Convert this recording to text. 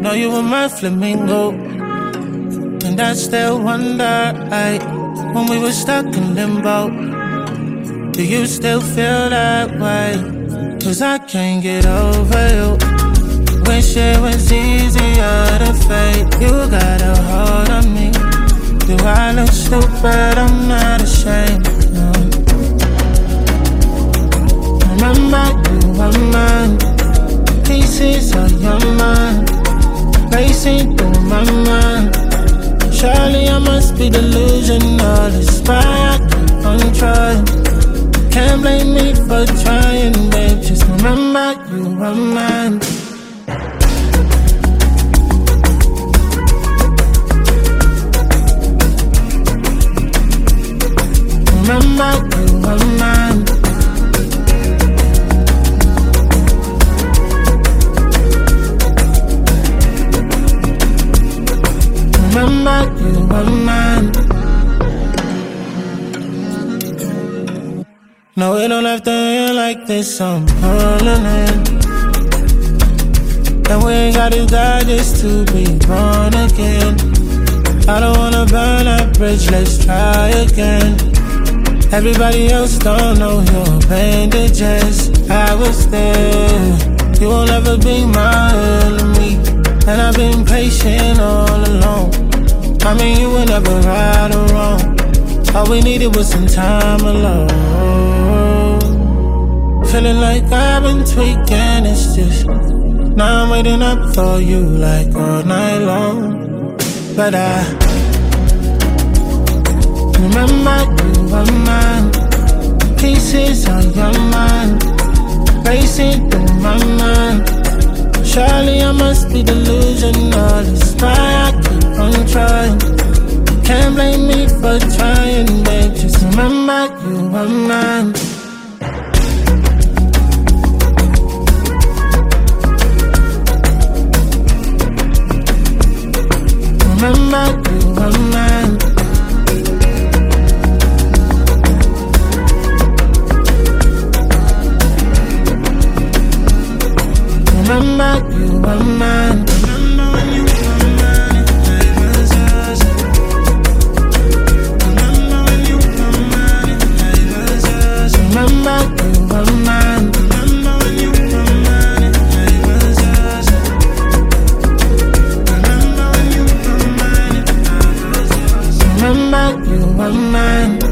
know you were my flamingo, and I still wonder, when we were stuck in limbo, do you still feel that way? 'Cause I can't get over you. Wish it was easier to fake. You got a hold on me. Do I look stupid? I'm not ashamed, no. Remember you were mine. Pieces of your mind racing through my mind. Surely I must be delusional. It's why I keep on trying. Can't blame me for trying, babe. Just remember you were mine. Remember you were mine. Remember you were mine. No, it don't have to end like this, I'm pulling in. And we ain't gotta die just to be born again. I don't wanna burn that bridge, let's try again. Everybody else don't know your bandages. I was there, you will never be my enemy. And I've been patient all along. I mean, you were never right or wrong. All we needed was some time alone. Feeling like I've been tweaking, it's just now I'm waiting up for you like all night long. But I remember you were mine. Pieces on your mind racing through my mind. Surely I must be delusional. It's why I keep on trying. Can't blame me for trying, babe. Just remember you were mine. Remember you were mine. Remember you were mine. Remember when you were mine, I was yours. Remember when you were mine, I was yours. Remember you were mine. Remember when you were mine, I was yours. Remember when you were mine, I was yours. Remember you were mine.